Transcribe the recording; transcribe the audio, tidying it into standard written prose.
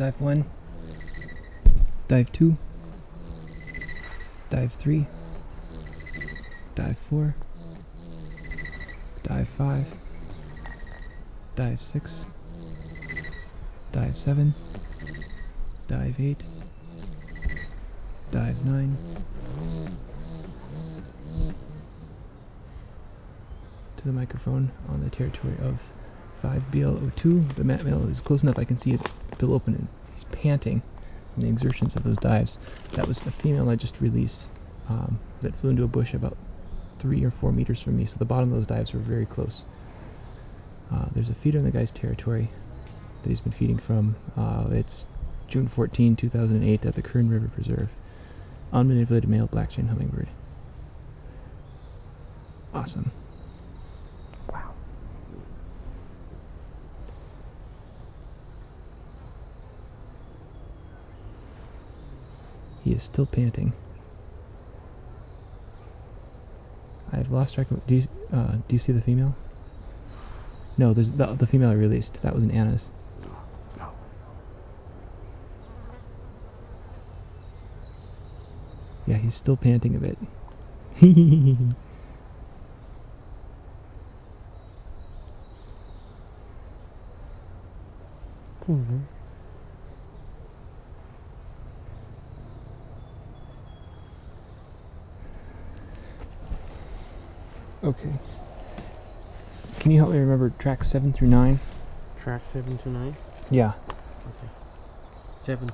Dive 1, Dive 2, Dive 3, Dive 4, Dive 5, Dive 6, Dive 7, Dive 8, Dive 9, to the microphone on the territory of 5BL02. The mat mill is close enough I can see his bill open and he's panting from the exertions of those dives. That was a female I just released that flew into a bush about 3 or 4 meters from me, so the bottom of those dives were very close. There's a feeder in the guy's territory that he's been feeding from. It's June 14, 2008 at the Kern River Preserve. Unmanipulated male black-chain hummingbird. Awesome. Wow. He is still panting. I've lost track of. Do you see the female? No, there's the female I released. That was an Anna's. Yeah, he's still panting a bit. Okay. Can you help me remember tracks 7 through 9? Track 7 to 9? Yeah. Okay. 7